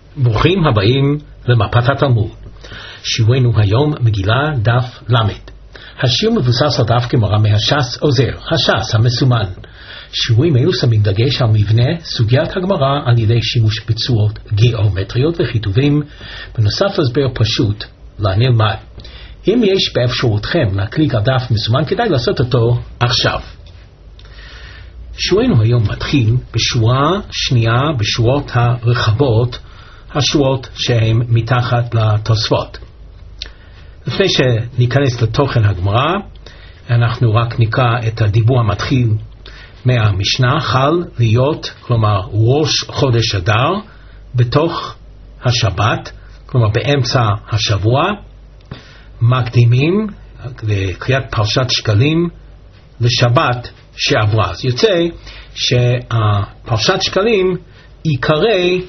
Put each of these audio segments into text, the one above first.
ברוכים הבאים למפת התלמוד. שיעורנו היום מגילה דף למד. השיר מבוסס על דף גמרא מהש"ס עוזר, הש"ס המסומן. שיעורים אלו שמים דגש על מבנה סוגיית הגמרא על ידי שימוש בצורות גיאומטריות וכיתובים, בנוסף להסבר פשוט לנלמד. אם יש באפשרותכם להקליק על דף מסומן, כדאי לעשות אותו עכשיו. שיעורנו היום מתחיל בשורה שנייה בשורות הרחבות, השורות שהן מתחת לתוספות. לפני שניכנס לתוכן הגמרא, אנחנו רק נקרא את הדיבור המתחיל מהמשנה. חל להיות, כלומר ראש חודש אדר, בתוך השבת, כלומר באמצע השבוע, מקדימים לקריאת פרשת שקלים לשבת שעברה. אז יוצא שהפרשת שקלים יקרא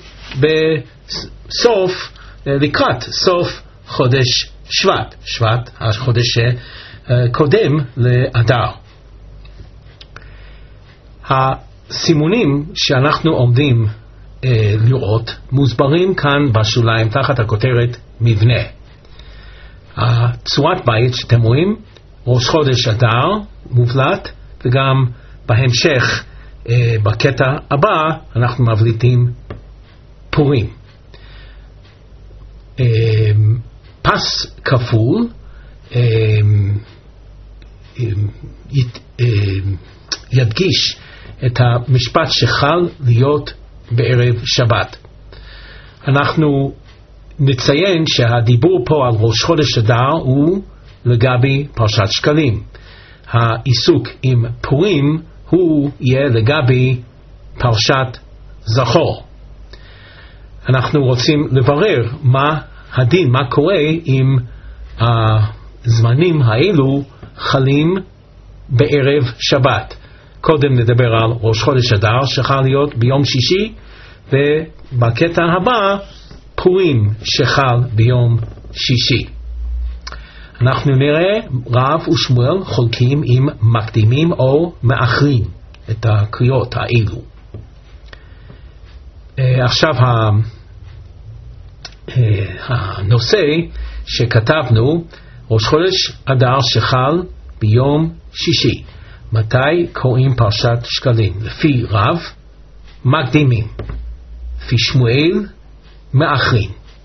בסוף, לקראת סוף חודש שבט. שבט, החודש שקודם לאדר. הסימונים שאנחנו עומדים לראות מוסברים כאן בשוליים תחת הכותרת מבנה. הצורת בית שאתם רואים, ראש חודש אדר מובלט, וגם בהמשך בקטע הבא אנחנו מבליטים פורים. פס כפול ידגיש את המשפט שחל להיות בערב שבת. אנחנו נציין שהדיבור פה על ראש חודש אדר הוא לגבי פרשת שקלים. העיסוק עם פורים הוא יהיה לגבי פרשת זכור. אנחנו רוצים לברר מה הדין, מה קורה אם הזמנים האלו חלים בערב שבת. קודם נדבר על ראש חודש אדר שחל להיות ביום שישי, ובקטע הבא פורים שחל ביום שישי. אנחנו נראה רב ושמואל חולקים עם מקדימים או מאחרים את הקריאות האלו. עכשיו הנושא שכתבנו, ראש חודש אדר שחל ביום שישי. מתי קוראים פרשת שקלים? לפי רב מקדימים, לפי שמואל מאחרים.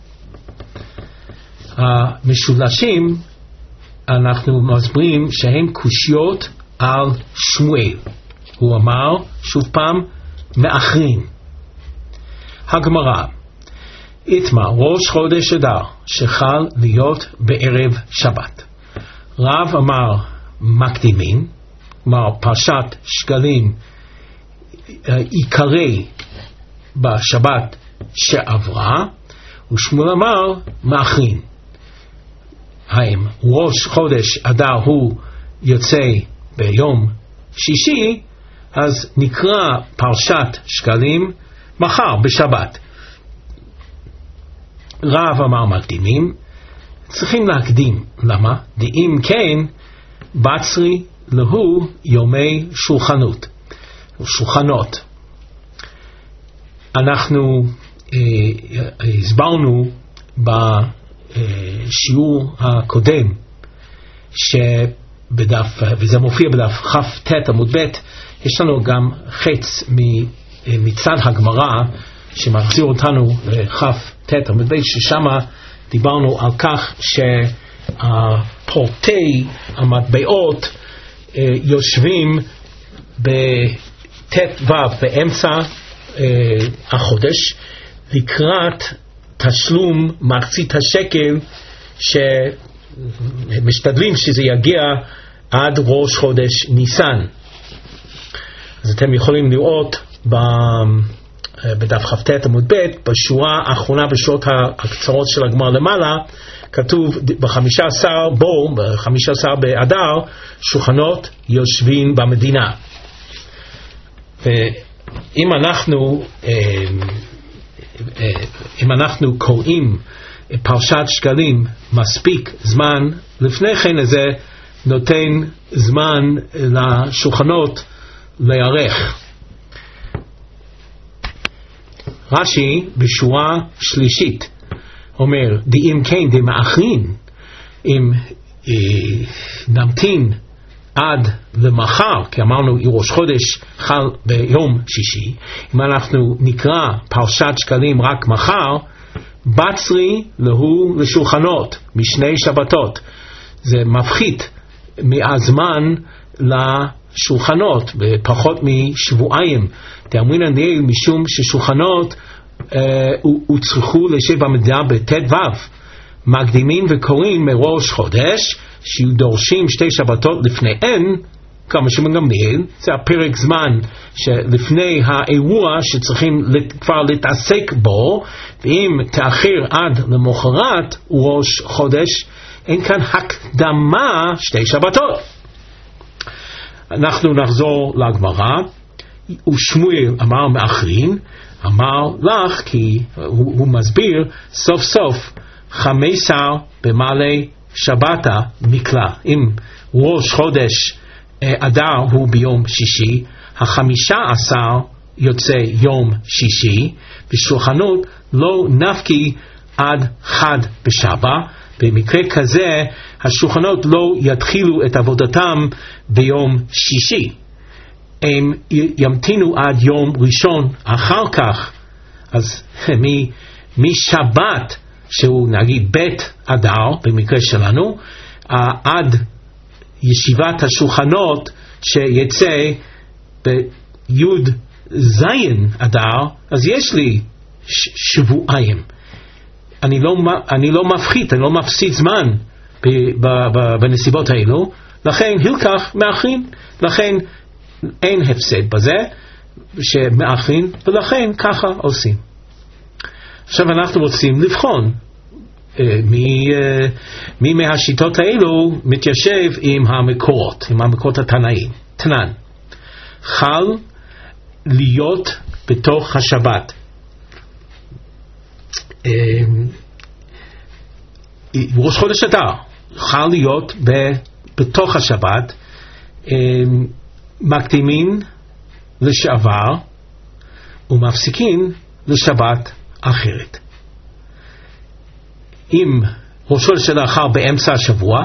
המשולשים אנחנו מסברים שהם קושיות על שמואל. הוא אמר שוב פעם מאחרים. הגמרא, איתמה ראש חודש אדר שחל להיות בערב שבת. רב אמר מקדימים, כלומר פרשת שקלים יקרא בשבת שעברה, ושמואל אמר מאחרים. האם ראש חודש אדר הוא יוצא ביום שישי, אז נקרא פרשת שקלים מחר בשבת. רב אמר מקדימים, צריכים להקדים. למה? דאם כן בצרי להו יומי שולחנות. אנחנו הסברנו בשיעור הקודם שבדף, וזה מופיע בדף כ"ט עמוד ב', יש לנו גם חץ מצד הגמרא שמחזיר אותנו לכ"ט עמוד ב', ששמה דיברנו על כך שפורטי המטבעות יושבים בט"ו באמצע החודש לקראת תשלום מחצית השקל, שמשתדלים שזה יגיע עד ראש חודש ניסן. אז אתם יכולים לראות בדף כ"ט עמוד ב' בשורה האחרונה, בשורות הקצרות של הגמרא למעלה, כתוב ב-15 באדר שולחנות יושבים במדינה. ואם אנחנו קוראים פרשת שקלים מספיק זמן לפני כן, זה נותן זמן לשולחנות להיערך. רש"י בשורה שלישית אומר, אם כן דמאחרין, אם נמתין עד למחר, כי אמרנו ראש חודש חל ביום שישי, אם אנחנו נקרא פרשת שקלים רק מחר, בצרי להו לשולחנות משני שבתות, זה מפחית מהזמן לשולחנות בפחות משבועיים. תאמרינן ליל משום ששולחנות הוצרכו לשב במדינה בט"ו, מקדימים וקוראים מראש חודש שדורשים שתי שבתות לפניהן, כמה שמעון גמליאל, זה הפרק זמן שלפני האירוע שצריכים כבר להתעסק בו, ואם תאחר עד למחרת ראש חודש, אין כאן הקדמה שתי שבתות. אנחנו נחזור לגמרא, ושמואל אמר מאחרין, אמר לך, כי הוא מסביר, סוף סוף 15 במעלה שבתה מקלה. אם ראש חודש אדר הוא ביום שישי, 15 יוצא יום שישי, ושולחנות לא נפקי עד חד בשבא. במקרה כזה השולחנות לא יתחילו את עבודתם ביום שישי, הם ימתינו עד יום ראשון אחר כך. אז משבת שהוא נגיד בית אדר במקרה שלנו, עד ישיבת השולחנות שיצא ביוד זין אדר, אז יש לי שבועיים. אני לא מפחית, אני לא מפסיד זמן בנסיבות האלו, לכן הלקח מאחרין, לכן אין הפסד בזה שמאחרין, ולכן ככה עושים. עכשיו אנחנו רוצים לבחון מי מהשיטות האלו מתיישב עם המקורות התנאים. תנן, חל להיות בתוך השבת. ראש חודש אדר חל להיות בתוך השבת, מקדימים לשעבר ומפסיקים לשבת אחרת. אם ראש חודש אדר חל באמצע השבוע,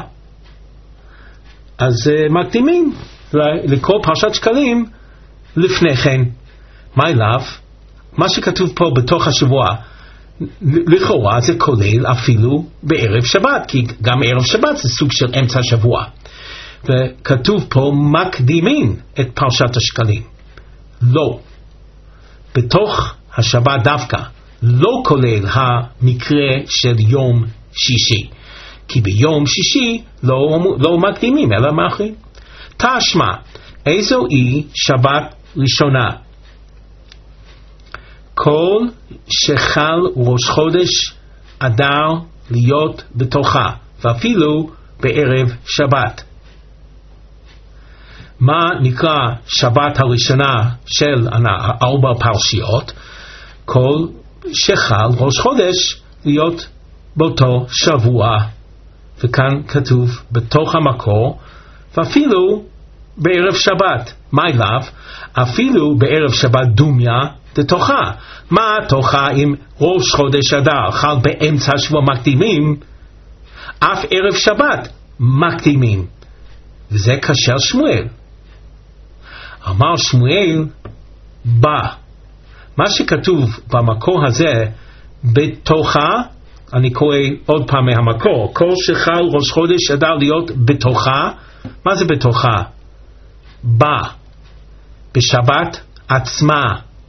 אז מקדימים לקרוא פרשת שקלים לפני כן. מה אליו? מה שכתוב פה בתוך השבוע לכאורה זה כולל אפילו בערב שבת, כי גם ערב שבת זה סוג של אמצע השבוע, וכתוב פה מקדימים את פרשת השקלים. לא, בתוך השבת דווקא לא כולל המקרה של יום שישי, כי ביום שישי לא מקדימים אלא מאחרים. תשמע, איזו היא שבת ראשונה? כל שחל ראש חודש אדר להיות בתוכה, ואפילו בערב שבת. מה נקרא שבת הראשונה של 4 פרשיות? כל שחל ראש חודש להיות באותו שבוע, וכאן כתוב בתוך המקור, ואפילו בערב שבת. מה אליו? אפילו בערב שבת דומיה דתוכה. מה תוכה אם ראש חודש אדר חל באמצע השבוע מקדימים, אף ערב שבת מקדימים. וזה כאשר שמואל. אמר שמואל בא. מה שכתוב במקור הזה בתוכה, אני קורא עוד פעם מהמקור, כל שחל ראש חודש אדר להיות בתוכה. מה זה בתוכה? בא בשבת עצמה.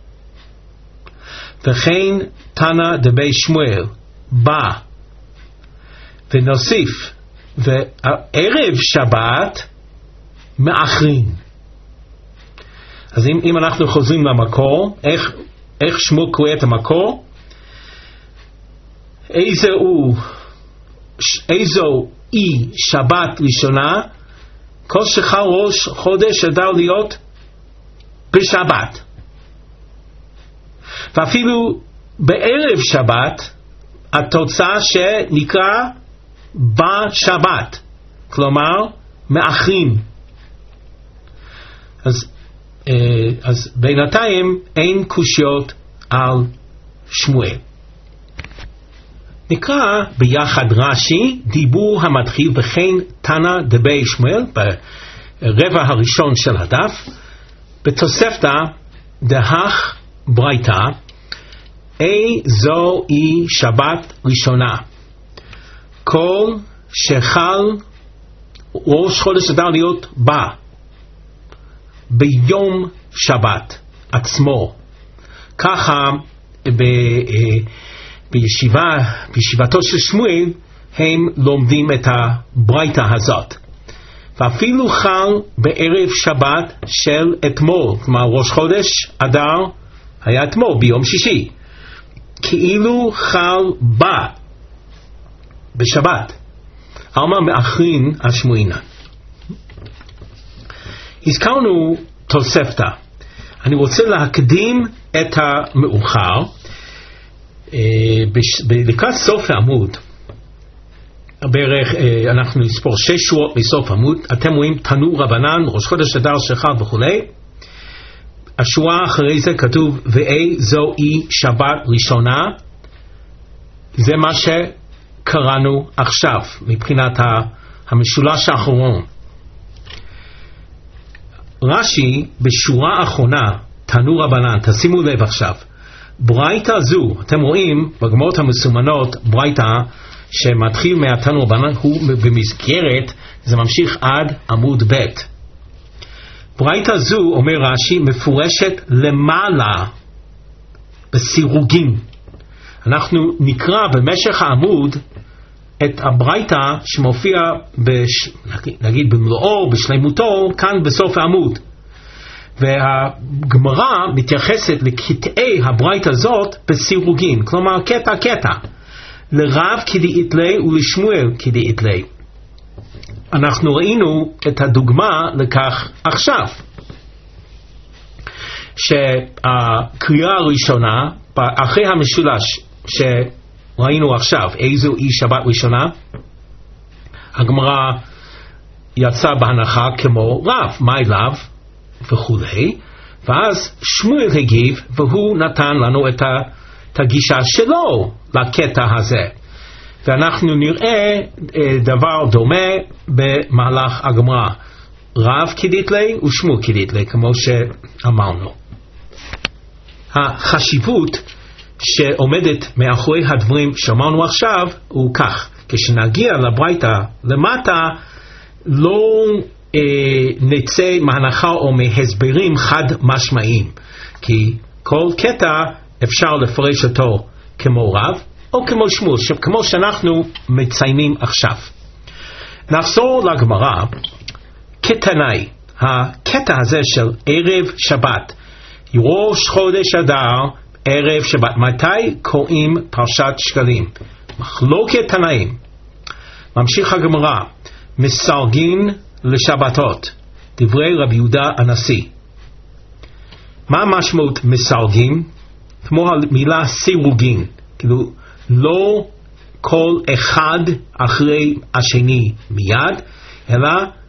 וכן תנא דבי שמואל בא, ונוסיף וערב שבת מאחרין. אז אם אנחנו חוזרים למקור, איך שמואל קורא את המקור? איזו היא שבת ראשונה? כל שחל ראש חודש אדר להיות בשבת, ואפילו בערב שבת התוצאה שנקרא בשבת, כלומר מאחרים. אז בינתיים אין קושיות על שמואל. נקרא ביחד רש"י, דיבור המתחיל וכן תנא דבי שמואל, ברבע הראשון של הדף, בתוספתא דהך ברייתא, זו היא שבת ראשונה. כל שחל ראש חודש אדר להיות בה ביום שבת עצמו. ככה בישיבתו של שמואל הם לומדים את הברייתא הזאת. ואפילו חל בערב שבת של אתמול, כלומר ראש חודש אדר היה אתמול ביום שישי, כאילו חל בה בשבת. עלמא מאחרין השמועינן. הזכרנו תוספתא. אני רוצה להקדים את המאוחר. לקראת סוף העמוד, בערך אנחנו נספור 6 שורות מסוף עמוד, אתם רואים תנו רבנן, ראש חודש אדר שחל וכו'. השורה אחרי זה כתוב זו היא שבת ראשונה. זה מה שקראנו עכשיו מבחינת המשולש האחרון. רש"י בשורה האחרונה, תנו רבנן, תשימו לב עכשיו, ברייתא זו, אתם רואים בגמרות המסומנות ברייתא שמתחיל מהתנו רבנן, הוא במסגרת, זה ממשיך עד עמוד ב'. ברייתא זו, אומר רש"י, מפורשת למעלה בסירוגים. אנחנו נקרא במשך העמוד את הברייתא שמופיע נגיד במלואו, בשלמותו, כאן בסוף העמוד. והגמרא מתייחסת לקטעי הברייתא הזאת בסירוגים, כלומר קטע קטע, לרב כדאית לי ולשמואל כדאית לי. אנחנו ראינו את הדוגמה לכך עכשיו, שהקריאה הראשונה אחרי המשולש שראינו עכשיו, איזו היא שבת ראשונה, הגמרא יצא בהנחה כמו רב, מה אליו וכו', ואז שמואל הגיב והוא נתן לנו את הגישה שלו לקטע הזה, ואנחנו נראה דבר דומה במהלך הגמרא, רב כדאית לי ושמואל כדאית לי, כמו שאמרנו. החשיבות שעומדת מאחורי הדברים שאמרנו עכשיו הוא כך, כשנגיע לברייתא למטה לא נצא מהנחה או מהסברים חד משמעיים, כי כל קטע אפשר לפרש אותו כמו רב או כמו שמואל, כמו שאנחנו מציינים עכשיו. נחזור לגמרא. קטנאי, הקטע הזה של ערב שבת, ראש חודש אדר, ערב שבת, מתי קוראים פרשת שקלים? מחלוקת תנאים. ממשיך הגמרא, מסרגין לשבתות, דברי רבי יהודה הנשיא. מה משמעות מסרגין? כמו המילה סירוגין, כאילו לא כל אחד אחרי השני מיד, אלא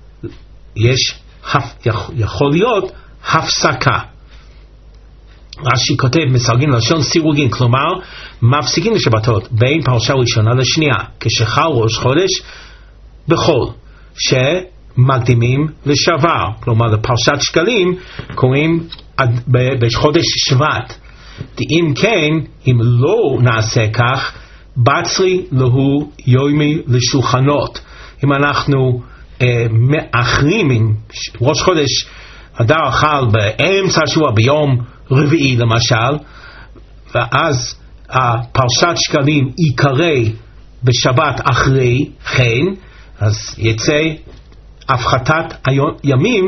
יכול להיות הפסקה. רש"י כותב מסרגין לשון סירוגין, כלומר מפסיקים לשבתות בין פרשה ראשונה לשנייה, כשחל ראש חודש בחול, שמקדימים לשבר, כלומר לפרשת שקלים קוראים בחודש שבט. אם כן, אם לא נעשה כך, בצרי להו יומי לשולחנות. אם אנחנו מאחרים עם ראש חודש אדר חל באמצע השבוע ביום רביעי למשל, ואז הפרשת שקלים יקרא בשבת אחרי כן, אז יצא הפחתת ימים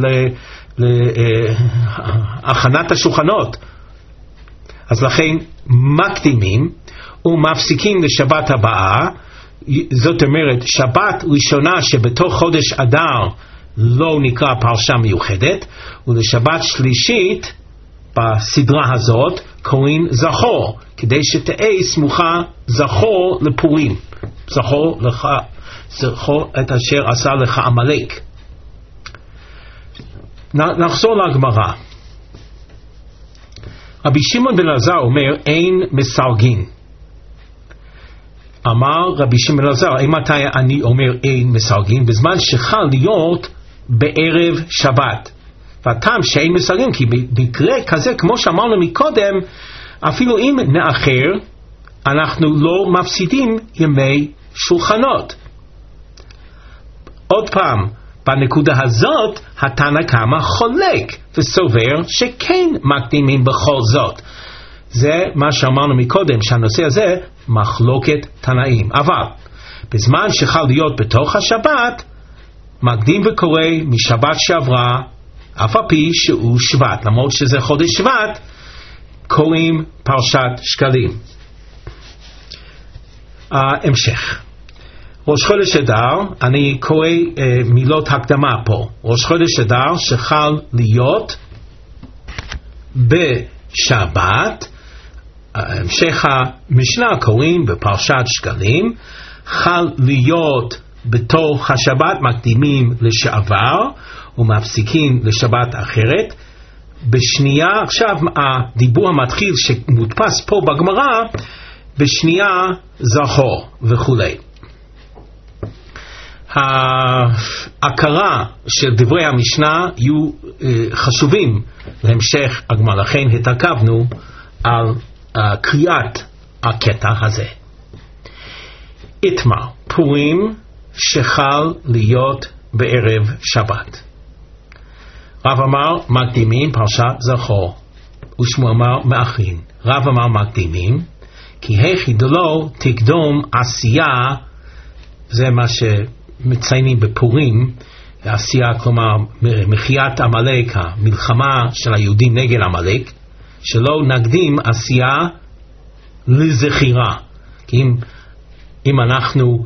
להכנת השולחנות. אז לכן מקדימים ומפסיקים לשבת הבאה. זאת אומרת, שבת ראשונה שבתוך חודש אדר לא נקרא פרשה מיוחדת, ולשבת שלישית בסדרה הזאת קוראים זכור, כדי שתהיה סמוכה זכור לפורים, זכור את אשר עשה לך עמלק. נחזור לגמרא. רבי שמעון בן אלעזר אומר אין מסרגין. אמר רבי שמעון בן אלעזר, מתי אני אומר אין מסרגין? בזמן שחל להיות בערב שבת. והטעם שאין מסרגין כי במקרה כזה כמו שאמרנו מקודם, אפילו אם נאחר אנחנו לא מפסידים ימי שולחנות. עוד פעם, בנקודה הזאת התנא קמא חולק וסובר שכן מקדימים בכל זאת. זה מה שאמרנו מקודם, שהנושא הזה מחלוקת תנאים. אבל בזמן שחל להיות בתוך השבת, מקדים וקורא משבת שעברה, אף על פי שהוא שבט, למרות שזה חודש שבט, קוראים פרשת שקלים. המשך. ראש חודש אדר, אני קורא מילות הקדמה פה. ראש חודש אדר שחל להיות בשבת, המשך המשנה קוראים בפרשת שקלים, חל להיות בתוך השבת, מקדימים לשעבר ומפסיקים לשבת אחרת. בשנייה, עכשיו הדיבור המתחיל שמודפס פה בגמרא, בשנייה זכור וכולי. ההכרה של דברי המשנה יהיו חשובים להמשך הגמרא, לכן התעכבנו על קריאת הקטע הזה. איתמר, פורים שחל להיות בערב שבת. רב אמר מקדימים פרשת זכור, ושמואל אמר מאחרין. רב אמר מקדימים כי היכי דלא תקדום עשייה, זה מה שמציינים בפורים, עשייה כלומר מחיית עמלק, המלחמה של היהודים נגד עמלק, שלא נקדים עשייה לזכירה. כי אם אנחנו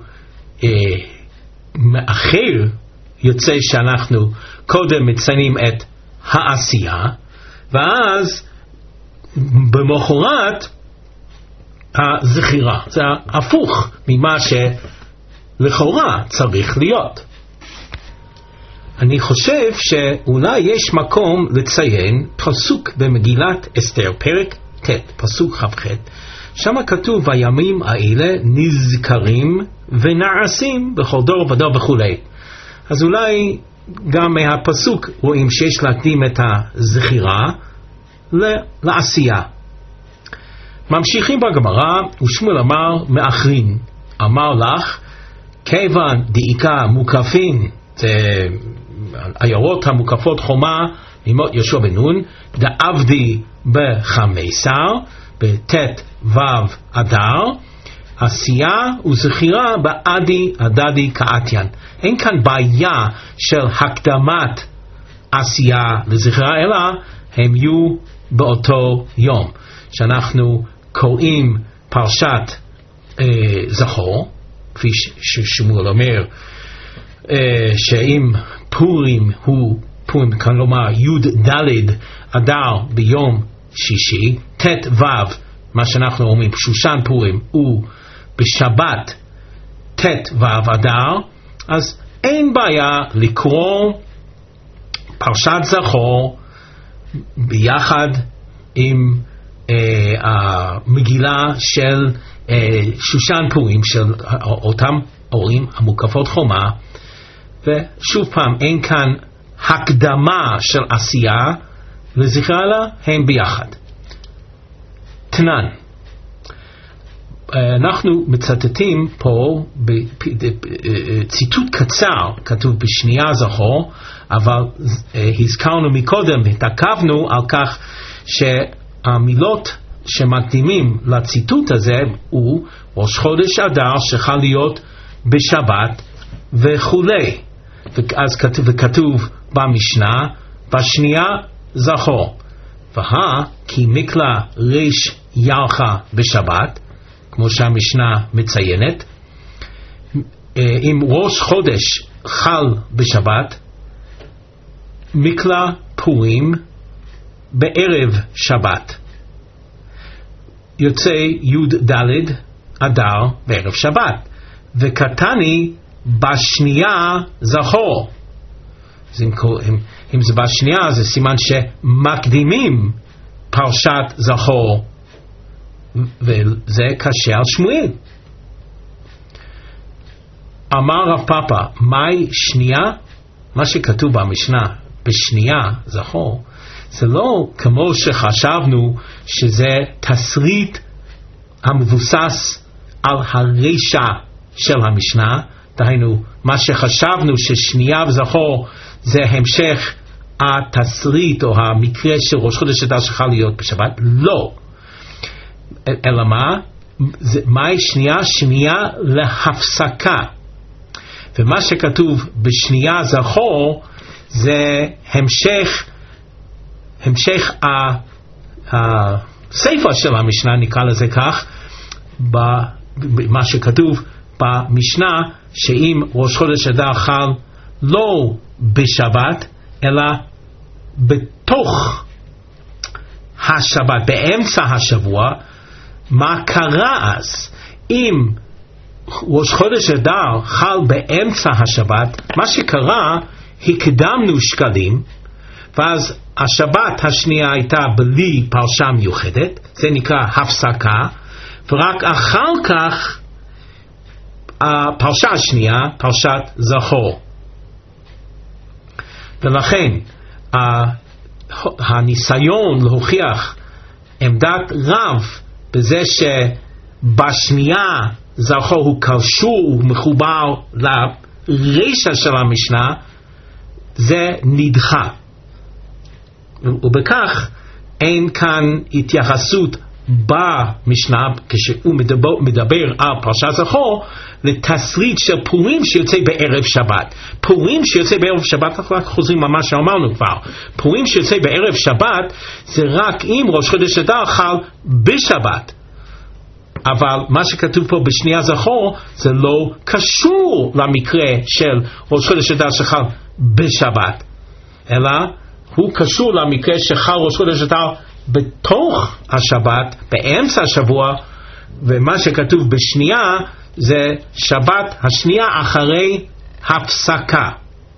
מאחר, יוצא שאנחנו קודם מציינים את העשייה, ואז במחרת הזכירה. זה הפוך ממה שלכאורה צריך להיות. אני חושב שאולי יש מקום לציין פסוק במגילת אסתר, פרק ט', פסוק כ"ח, שם כתוב הימים האלה נזכרים ונעשים בכל דור ודור וכו'. אז אולי גם מהפסוק רואים שיש להקדים את הזכירה לעשייה. ממשיכים בגמרא, ושמואל אמר מאחרין, אמר לך כיוון דאיקה מוקפין, זה עיירות המוקפות חומה ממות יהושע בן נון, דעבדי בחמסר, בט' ו' אדר, עשייה וזכירה בעדי הדדי כאתיין. אין כאן בעיה של הקדמת עשייה לזכירה, אלא הם יהיו באותו יום. שאנחנו קוראים פרשת זכור, כפי ששמואל אומר, שאם פורים הוא פורים, כלומר י' ד' אדר ביום שישי, ט' ו' מה שאנחנו אומרים שושן פורים הוא בשבת ט' ו' אדר, אז אין בעיה לקרוא פרשת זכור ביחד עם המגילה של שושן פורים, של אותם ערים המוקפות חומה. ושוב פעם, אין כאן הקדמה של עשייה לזכרה, לה הם ביחד. תנן, אנחנו מצטטים פה ציטוט קצר, כתוב בשנייה זכור, אבל הזכרנו מקודם, התעכבנו על כך שהמילות שמקדימים לציטוט הזה הוא ראש חודש אדר שחל להיות בשבת וכולי. אז כתוב במשנה בשנייה זכור, כי מקלע ריש ירחה בשבת, כמו שהמשנה מציינת. אם ראש חודש חל בשבת, מקלע פורים בערב שבת, יוצא י' ד' אדר בערב שבת, וקטני בשנייה זכור. אז אם זה בשנייה זה סימן שמקדימים פרשת זכור, וזה קשה על שמואל. אמר רב פאפא, מהי שנייה? מה שכתוב במשנה בשנייה זכור, זה לא כמו שחשבנו שזה תסריט המבוסס על הרשע של המשנה, דהיינו מה שחשבנו ששנייה וזכור זה המשך התסריט או המקרה של ראש חודש אדר שחל להיות בשבת. לא, אלא מהי שנייה? שנייה להפסקה. ומה שכתוב בשנייה זכור זה המשך הספר של המשנה, נקרא לזה כך, במה שכתוב במשנה, שאם ראש חודש אדר חל לא בשבת אלא בתוך השבת, באמצע השבוע, מה קרה אז? אם ראש חודש אדר חל באמצע השבת, מה שקרה, הקדמנו שקלים, ואז השבת השנייה הייתה בלי פרשה מיוחדת, זה נקרא הפסקה, ורק אחר כך הפרשה השנייה, פרשת זכור. ולכן הניסיון להוכיח עמדת רב בזה שבשנייה זכור הוא קשור ומחובר לרשע של המשנה, זה נדחה, ובכך אין כאן התייחסות במשנה כשהוא מדבר על פרשת זכור לתסריט של פורים שיוצא בערב שבת. פורים שיוצא בערב שבת, אנחנו רק חוזרים מה שאמרנו כבר, פורים שיוצא בערב שבת זה רק אם ראש חודש אדר חל בשבת, אבל מה שכתוב פה בשנייה זכור זה לא קשור למקרה של ראש חודש אדר שחל בשבת, אלא הוא קשור למקרה שחל ראש חודש אדר בתוך השבת, באמצע השבוע, ומה שכתוב בשנייה זה שבת השנייה אחרי הפסקה.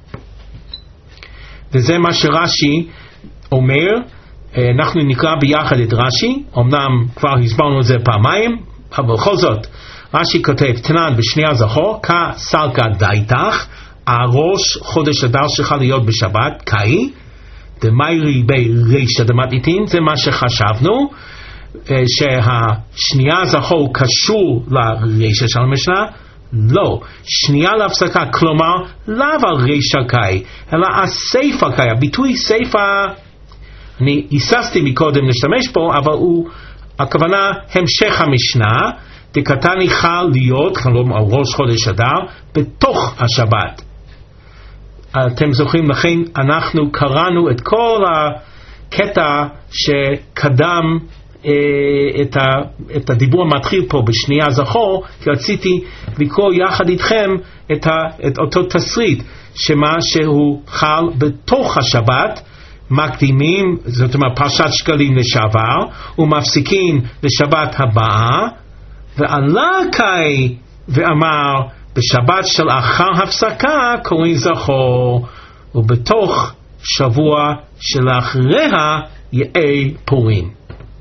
וזה מה שרש"י אומר. אנחנו נקרא ביחד את רש"י, אמנם כבר הסברנו את זה פעמיים, אבל בכל זאת רש"י כותב תנן בשנייה זכור כסלקא דייתך, הראש חודש אדר שחל להיות בשבת קאי דמיירי ברישא דמתניתין, זה מה שחשבנו, שהשנייה זכור קשור לרישא של המשנה. לא, שנייה להפסקה, כלומר לאו על רישא קאי אלא הסיפא קאי. הביטוי סיפא, אני היססתי מקודם להשתמש פה, אבל הכוונה המשך המשנה, דקתני חל להיות, כלומר על ראש חודש אדר בתוך השבת. אתם זוכרים, לכן אנחנו קראנו את כל הקטע שקדם את הדיבור המתחיל פה בשנייה זכור, כי רציתי לקרוא יחד איתכם את אותו תסריט, שמה שהוא חל בתוך השבת, מקדימים, זאת אומרת פרשת שקלים לשעבר, ומפסיקים לשבת הבאה, ועלה קאי ואמר, בשבת של אחר הפסקה קוראים זכור, ובתוך שבוע שלאחריה יהיה פורים.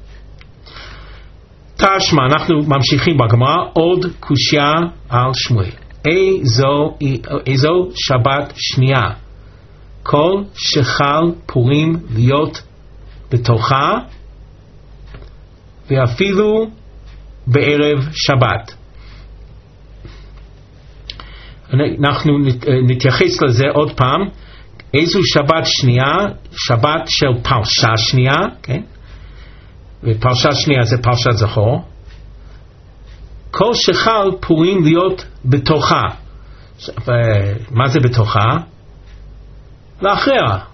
תשמע, אנחנו ממשיכים בגמרא, עוד קושיה על שמואל. איזו שבת שנייה? כל שחל פורים להיות בתוכה, ואפילו בערב שבת. אנחנו נתייחס לזה עוד פעם. איזו שבת שנייה? שבת של פרשה שנייה, כן? ופרשה שנייה זה פרשת זכור. כל שחל פורים להיות בתוכה. מה זה בתוכה? לאחריה.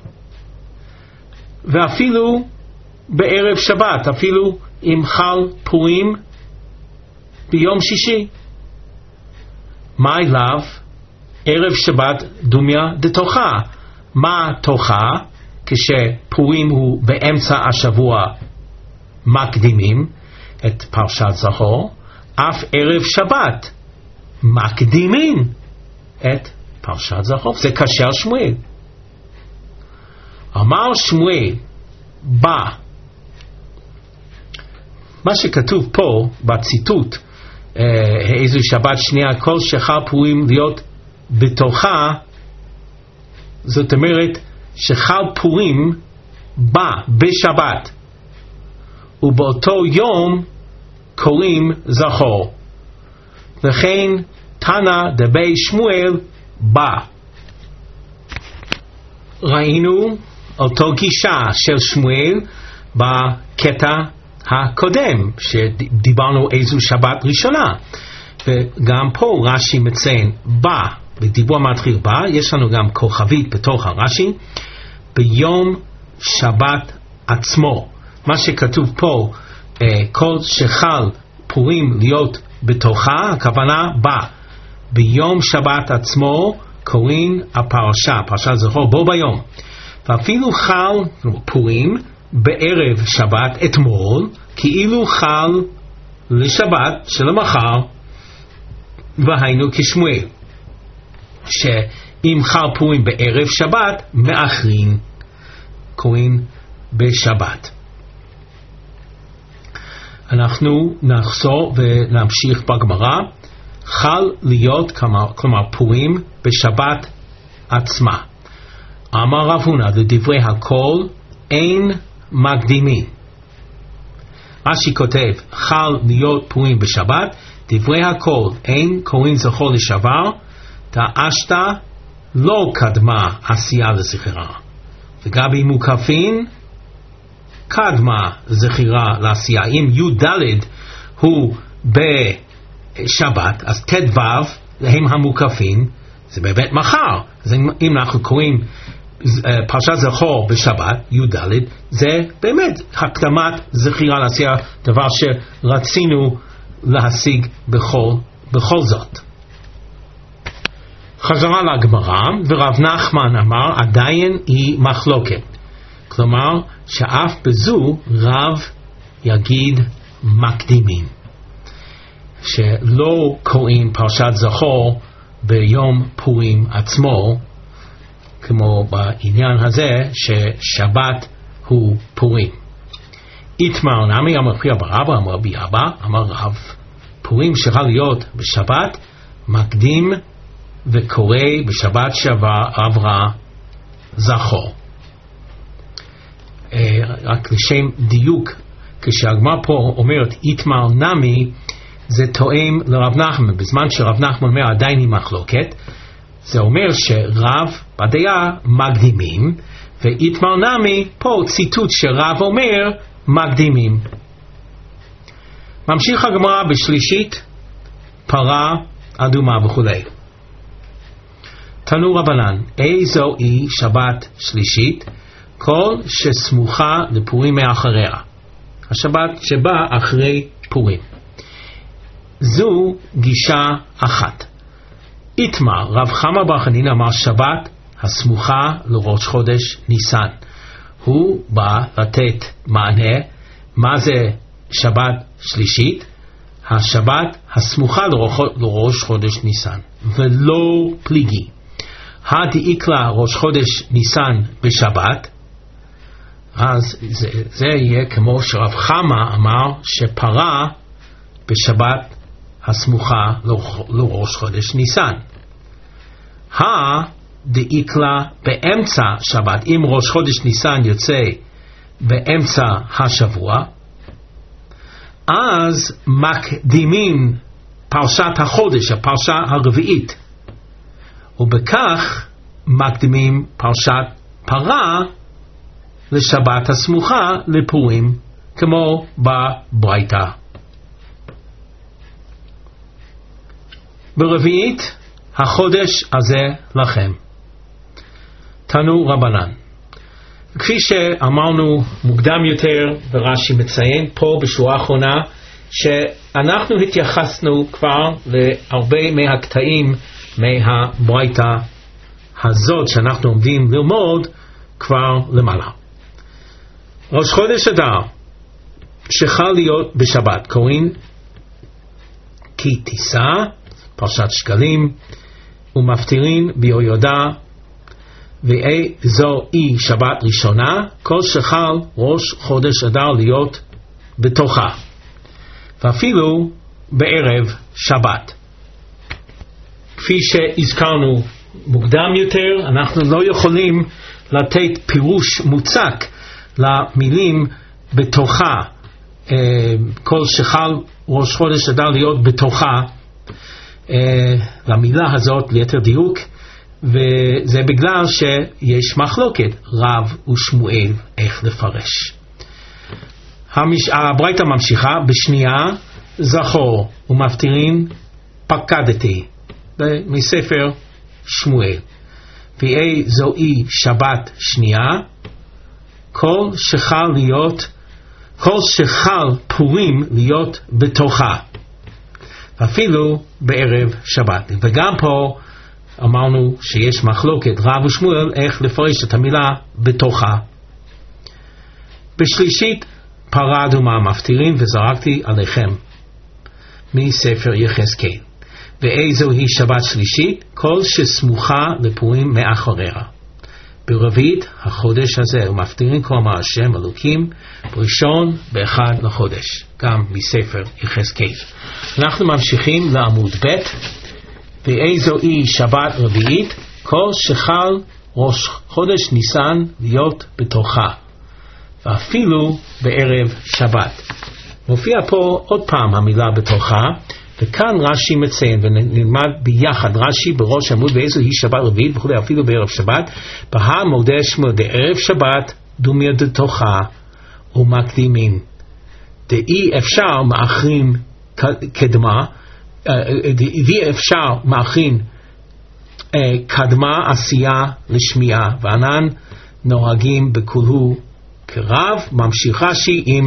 ואפילו בערב שבת, אפילו אם חל פורים ביום שישי. מה אליו? ערב שבת דומיה דתוכה. מה תוכה? כשפורים הוא באמצע השבוע מקדימים את פרשת זכור, אף ערב שבת מקדימים את פרשת זכור. זה קשה על שמואל. אמר שמואל בא מה שכתוב פה בציטוט, איזו שבת שנייה, כל שחל פורים להיות בתוכה, זאת אומרת שחל פורים בא בשבת, ובאותו יום קוראים זכור. וכן תנא דבי שמואל בא. ראינו אותו גישה של שמואל בקטע הקודם שדיברנו איזו שבת ראשונה, וגם פה רש"י מציין בא, בדיבור מתחיל בא, יש לנו גם כוכבית בתוך הרש"י, ביום שבת עצמו. מה שכתוב פה, כל שחל פורים להיות בתוכה, הכוונה בא. ביום שבת עצמו קוראים הפרשה, פרשת זכור, בו ביום. ואפילו חל פורים בערב שבת אתמול, כאילו חל לשבת שלמחר, והיינו כשמואל, שאם חל פורים בערב שבת, מאחרים, קוראים בשבת. אנחנו נחזור ונמשיך בגמרא. חל להיות, כלומר פורים, בשבת עצמה. אמר רב הונא, לדברי הכל אין מקדימים. רש"י כותב, חל להיות פורים בשבת, דברי הכל אין קוראים זכור לשעבר, דאשתא לא קדמה עשייה לזכירה. לגבי מוקפין, קדמה זכירה לעשייה. אם י"ד הוא בשבת, אז ט"ו הם המוקפין, זה באמת מחר. אז אם אנחנו קוראים פרשת זכור בשבת, י"ד, זה באמת הקדמת זכירה לעשייה, דבר שרצינו להשיג בכל זאת. חזרה לגמרא, ורב נחמן אמר, עדיין היא מחלוקת. כלומר, שאף בזו רב יגיד מקדימים. שלא קוראים פרשת זכור ביום פורים עצמו, כמו בעניין הזה ששבת הוא פורים. איתמר נמי אמר פרי אבא רבא, אמר בי אבא, אמר רב, פורים שחל להיות בשבת, מקדים וקורא בשבת שעברה זכור. רק לשם דיוק, כשהגמרא פה אומרת איתמר נמי, זה תואם לרב נחמן. בזמן שרב נחמן אומר עדיין היא מחלוקת, זה אומר שרב בדעה מקדימים, ואיתמר נמי פה ציטוט שרב אומר מקדימים. ממשיך הגמרא בשלישית, פרה אדומה וכו'. תנו רבנן, איזו היא שבת שלישית? כל שסמוכה לפורים מאחריה. השבת שבא אחרי פורים. זו גישה אחת. איתמר, רב חמא בר חנינא אמר שבת הסמוכה לראש חודש ניסן. הוא בא לתת מענה, מה זה שבת שלישית? השבת הסמוכה לראש חודש ניסן, ולא פליגי. הדאיקלה ראש חודש ניסן בשבת, אז זה יהיה כמו שרב חמא אמר שפרה בשבת הסמוכה לראש חודש ניסן. הדאיקלה באמצע שבת, אם ראש חודש ניסן יוצא באמצע השבוע, אז מקדימים פרשת החודש, הפרשה הרביעית, ובכך מקדימים פרשת פרה לשבת הסמוכה לפורים, כמו בברייתא. ברביעית, החודש הזה לכם. תנו רבנן. כפי שאמרנו מוקדם יותר, ורש"י מציין פה בשורה האחרונה, שאנחנו התייחסנו כבר להרבה מהקטעים מהברייתא הזאת שאנחנו עומדים ללמוד כבר למעלה. ראש חודש אדר שחל להיות בשבת קוראים כי תישא, פרשת שקלים, ומפטירין ביהוידע, וזו היא שבת ראשונה, כל שחל ראש חודש אדר להיות בתוכה. ואפילו בערב שבת. כפי שהזכרנו מוקדם יותר, אנחנו לא יכולים לתת פירוש מוצק למילים בתוכה. כל שחל ראש חודש אדר להיות בתוכה, למילה הזאת ליתר דיוק, וזה בגלל שיש מחלוקת רב ושמואל איך לפרש. הברייתא ממשיכה בשנייה זכור ומפטירין פקדתי, מספר שמואל. ויהי זוהי שבת שנייה, כל שחל פורים להיות בתוכה, אפילו בערב שבת. וגם פה אמרנו שיש מחלוקת רב ושמואל איך לפרש את המילה בתוכה. בשלישית פרדו מהמפטירין וזרקתי עליכם, מספר יחזקאל. ואיזו היא שבת שלישית? כל שסמוכה לפורים מאחוריה. ברביעית החודש הזה ומפטירין כה אמר השם אלוקים בראשון באחד לחודש, גם מספר יחזקאל. אנחנו ממשיכים לעמוד ב'. ואיזו היא שבת רביעית? כל שחל ראש חודש ניסן להיות בתוכה, ואפילו בערב שבת. מופיע פה עוד פעם המילה בתוכה, וכאן רש"י מציין, ונלמד ביחד רש"י בראש עמוד ואיזו היא שבת רביעית וכו', אפילו בערב שבת. בהר מודה שמואל דערב שבת דומיה דתוכה ומקדימין, דאי אפשר מאחרים קדמה, דאי אפשר מאחרים קדמה עשייה לשמיעה, וענן נוהגים בכולו כרב. ממשיך רש"י עם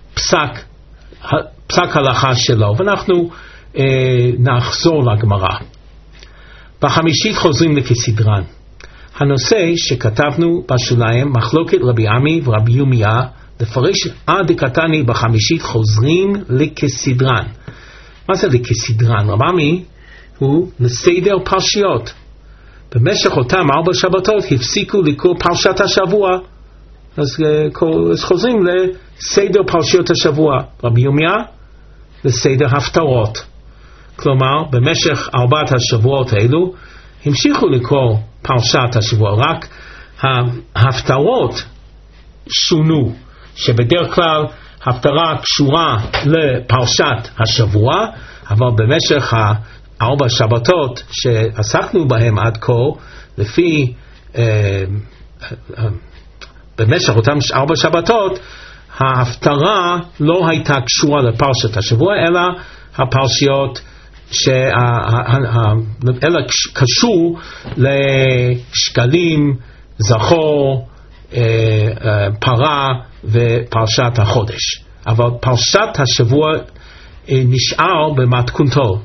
פסק הלכה שלו, ואנחנו נחזור לגמרא. בחמישית חוזרים לכסדרן. הנושא שכתבנו בשוליים, מחלוקת רבי עמי ורבי ירמיה, לפרש עד דקתני בחמישית חוזרים לכסדרן. מה זה לכסדרן? רבי עמי הוא לסדר פרשיות. במשך אותם 4 שבתות הפסיקו לקרוא פרשת השבוע, אז חוזרים לסדר פרשיות השבוע. רבי ירמיה לסדר הפטרות, כלומר במשך 4 השבועות האלו המשיכו לקרוא פרשת השבוע, רק ההפטרות שונו, שבדרך כלל הפטרה קשורה לפרשת השבוע, אבל במשך 4 שבתות שעסקנו בהם עד כה, לפי במשך אותם 4 שבתות ההפטרה לא הייתה קשורה לפרשת השבוע, אלא הפרשיות אלא קשור לשקלים, זכור, פרה ופרשת החודש. אבל פרשת השבוע נשאר במתכונתו.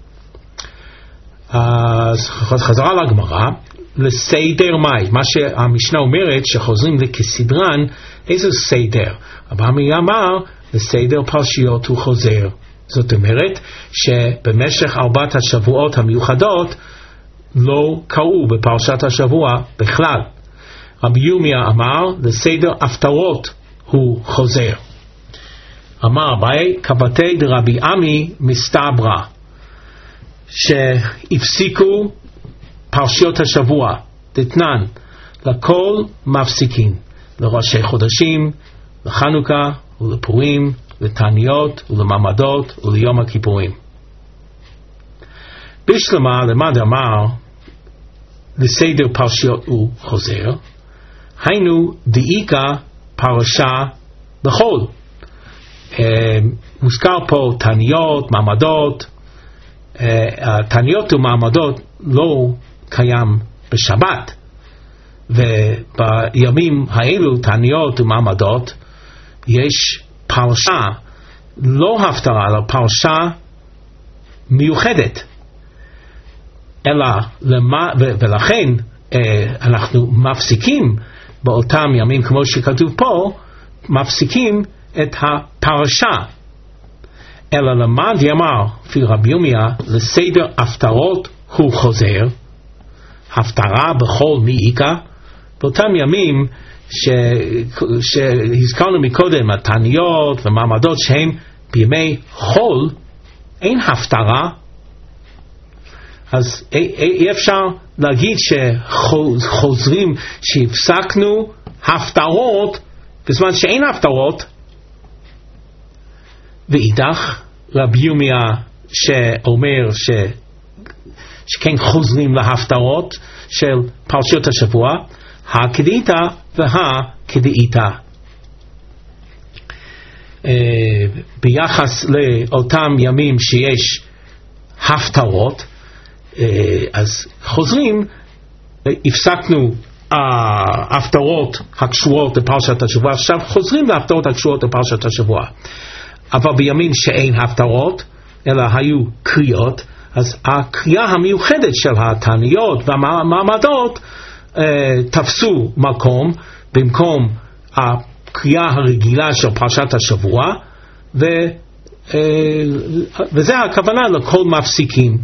אז חזרה לגמרא, לסדר מאי, מה שהמשנה אומרת שחוזרים לכסדרן, איזה סדר? רבי אמר לסדר פרשיות הוא חוזר. זאת אומרת שבמשך 4 השבועות המיוחדות לא קראו בפרשת השבוע בכלל. רבי ירמיה אמר לסדר הפטרות הוא חוזר. אמר אביי כבתי דרבי עמי מסתברא, שהפסיקו פרשיות השבוע, דתנן, לכל מפסיקים, לראשי חודשים, לחנוכה ולפורים, לתעניות ולמעמדות וליום הכיפורים. בשלמה למד אמר לסדר פרשיות הוא חוזר, היינו דאיקה פרשה בכל. מוזכר פה תעניות, מעמדות. תעניות ומעמדות לא קיים בשבת, ובימים האלו תעניות ומעמדות יש פרשה, לא הפטרה, אלא פרשה מיוחדת. ולכן אנחנו מפסיקים באותם ימים, כמו שכתוב פה, מפסיקים את הפרשה. אלא למד יאמר לפי רבי ירמיה לסדר הפטרות הוא חוזר, הפטרה בכל מאיקה, באותם ימים שהזכרנו מקודם, התעניות ומעמדות שהם בימי חול אין הפטרה, אז אי אפשר להגיד שחוזרים שהפסקנו הפטרות בזמן שאין הפטרות. ואידך רבי ירמיה שאומר שכן חוזרים להפטרות של פרשיות השבוע, הכדאיתא והכדאיתא. ביחס לאותם ימים שיש הפטרות, אז חוזרים, הפסקנו ההפטרות הקשורות לפרשת השבוע, עכשיו חוזרים להפטרות הקשורות לפרשת השבוע. אבל בימים שאין הפטרות אלא היו קריאות, אז הקריאה המיוחדת של התעניות והמעמדות תפסו מקום במקום הקריאה הרגילה של פרשת השבוע, וזה הכוונה לכל מפסיקים.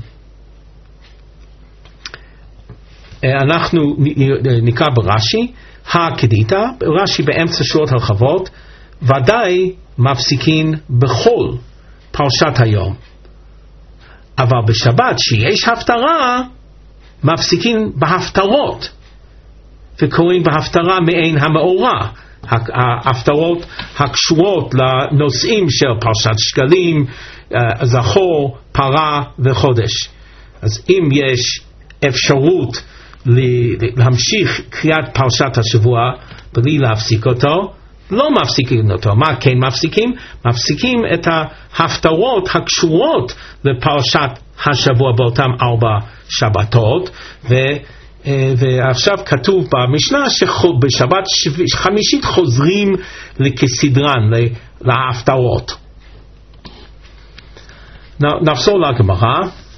אנחנו נקרא ברש"י, הכדאיתא, רש"י באמצע שורות הרחבות, ודאי מפסיקים בכל פרשת היום. אבל בשבת שיש הפטרה, מפסיקים בהפטרות, וקוראים בהפטרה מעין המאורע, ההפטרות הקשורות לנושאים של פרשת שקלים, זכור, פרה וחודש. אז אם יש אפשרות להמשיך קריאת פרשת השבוע בלי להפסיק אותו, לא מפסיקים אותו. מה כן מפסיקים? מפסיקים את ההפטרות הקשורות לפרשת השבוע באותם 4 שבתות, ועכשיו כתוב במשנה שבשבת חמישית חוזרים כסדרן להפטרות. נחזור לגמרא.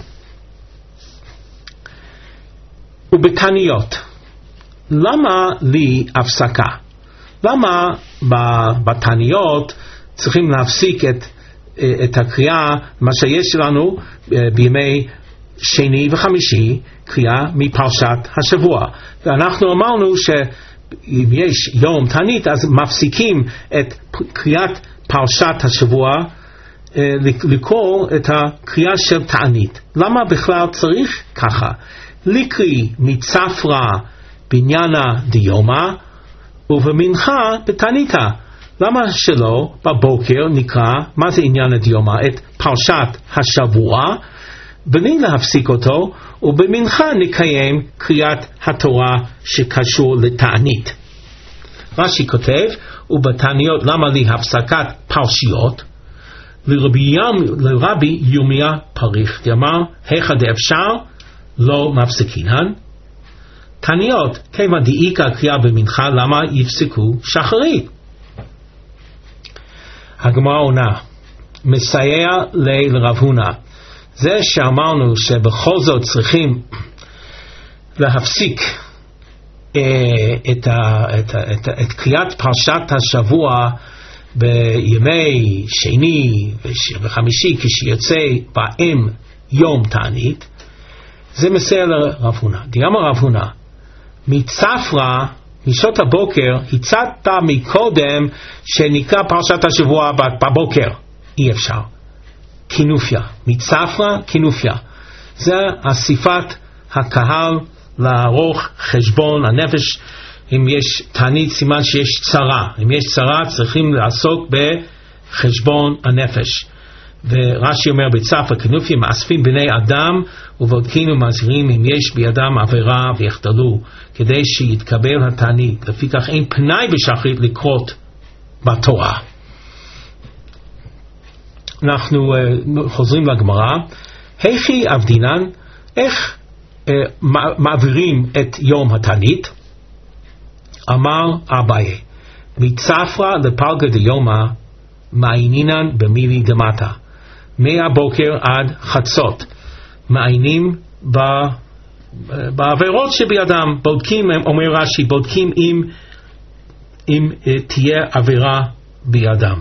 ובתעניות, למה לי הפסקה? למה בתעניות צריכים להפסיק את הקריאה, מה שיש לנו בימי שני וחמישי, קריאה מפרשת השבוע? ואנחנו אמרנו שאם יש יום תענית אז מפסיקים את קריאת פרשת השבוע לקרוא את הקריאה של תענית. למה בכלל צריך ככה? לקרי מצפרא בעניינה דיומא ובמנחה בתעניתא. למה שלא בבוקר נקרא, מה זה עניין הדיומא? את פרשת השבוע, בלי להפסיק אותו, ובמנחה נקיים קריאת התורה שקשור לתענית. רש"י כותב, ובתעניות למה לי הפסקת פרשיות? לרבי ירמיה פריך דאמר, היכא דאפשר לא מפסקינן. תעניות, כיוון דאיכא קריאה במנחה, למה יפסקו שחרית? הגמרא עונה, מסייע לרב הונא, זה שאמרנו שבכל זאת צריכים להפסיק את קריאת פרשת השבוע בימי שני וחמישי כשיוצא בהם יום תענית, זה מסייע לרב הונא. דאמר רב הונא, מצפרא, משעות הבוקר, הצעת מקודם שנקרא פרשת השבוע בבוקר. אי אפשר. כינופיה. מצפרא, כינופיה. זה אסיפת הקהל לערוך חשבון הנפש. אם יש תענית, סימן שיש צרה. אם יש צרה, צריכים לעסוק בחשבון הנפש. ורש"י אומר בצפרא כינופיה, מאספים בני אדם ובודקים ומזהירים אם יש בידם עבירה ויחדלו, כדי שיתקבל התענית. לפיכך אין פנאי בשחרית לקרות בתורה. אנחנו חוזרים לגמרא. היכי אבדינן, איך מעבירים את יום התענית? אמר אביי, מצפרא לפלגא דיומא מעיינינן במילי דמטה. מהבוקר עד חצות מעיינים בעבירות שבידם. בודקים, אומר רש"י, בודקים אם תהיה עבירה בידם.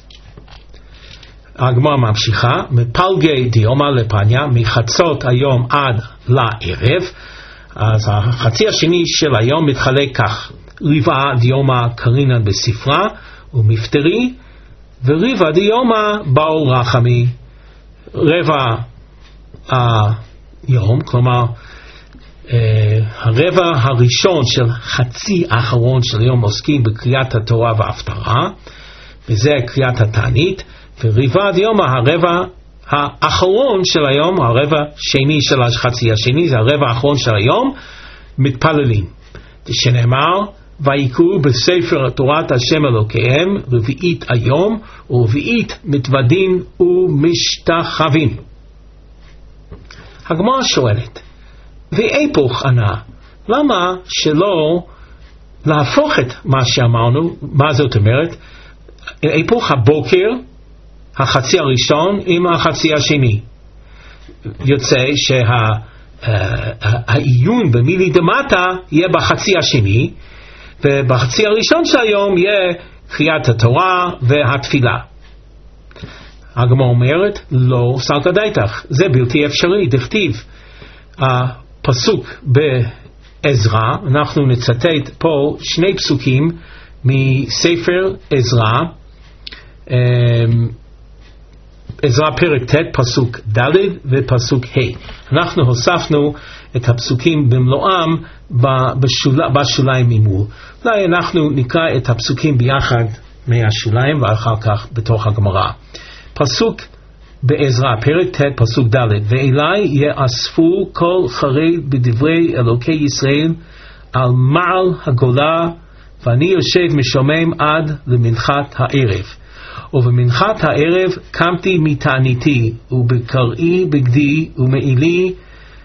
הגמרא ממשיכה, מפלגי דיומא לפניה, מחצות היום עד לערב. אז החצי השני של היום מתחלק כך: רבעה דיומא קרינן בספרה, ומפטרי וריבא דיומא באו רחמי, רבע היום, כלומר הרבע הראשון של חצי האחרון של היום עוסקים בקריאת התורה וההפטרה, וזה קריאת התענית, וריבא דיומא הרבע האחרון של היום, הרבע שני של החצי השני, זה הרבע האחרון של היום, מתפללים. שנאמר, ויקראו בספר תורת השם אלוקיהם רביעית היום ורביעית מתוודין ומשתחווין. הגמרא שואלת, ואיפוך ענה, למה שלא להפוך את מה שאמרנו? מה זאת אומרת? איפוך הבוקר, החצי הראשון עם החצי השני. יוצא שהעיון במילי דמטה יהיה בחצי השני, ובחצי הראשון של היום יהיה קריאת התורה והתפילה. הגמרא אומרת, לא סלקא דייתך, זה בלתי אפשרי. דכתיב הפסוק בעזרא, אנחנו נצטט פה שני פסוקים מספר עזרא, עזרא פרק ט' פסוק ד' ופסוק ה'. אנחנו הוספנו את הפסוקים במלואם בשוליים ממול. אולי אנחנו נקרא את הפסוקים ביחד מהשוליים ואחר כך בתוך הגמרא. פסוק בעזרא פרק ט' פסוק ד', ואלי יאספו כל חרד בדברי אלוקי ישראל על מעל הגולה, ואני יושב משומם עד למנחת הערב. ובמנחת הערב קמתי מתעניתי, ובקראי בגדי ומעילי,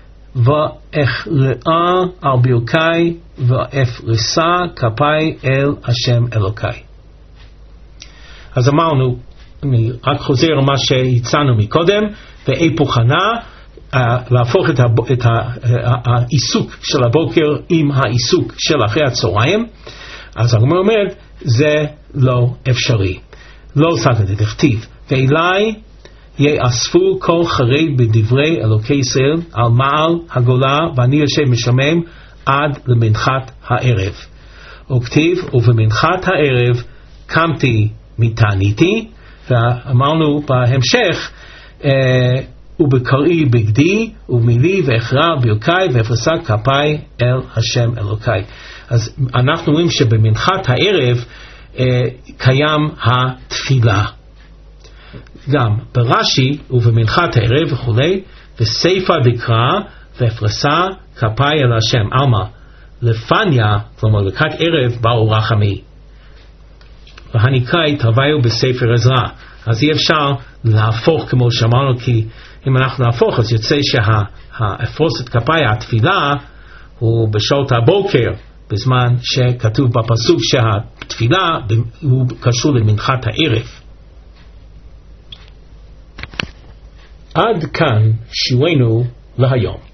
ואכרעה על ברכי, ואפרסה כפי אל השם אלוקי. אז אמרנו, אני רק חוזר על מה שהצענו מקודם, ואיפוך ענה, להפוך את העיסוק של הבוקר עם העיסוק של אחרי הצהריים. אז הגמרא אומרת, זה לא אפשרי. לא סלקא דכתיב, ואלי יאספו כל חרד בדברי אלוקי ישראל על מעל הגולה, ואני יושב משומם עד למנחת הערב. וכתיב, ובמנחת הערב קמתי מתעניתי, ואמרנו בהמשך, ובקראי בגדי ומילי ואכרע ברכי ואפרסה כפי אל השם אלוקי. אז אנחנו רואים שבמנחת הערב קיים התפילה. גם ברש"י ובמנחת הערב וכולי, וסיפא דקרא ואפרסה כפי אל השם. עלמא לפניה, כלומר לקראת ערב, באו רחמי. והנקרא התרוויו בספר עזרא. אז אי אפשר להפוך כמו שאמרנו, כי אם אנחנו נהפוך אז יוצא שהאפרוסת כפי התפילה הוא בשעות הבוקר, בזמן שכתוב בפסוק שהתפילה הוא קשור למנחת הערב. עד כאן שיעורנו להיום.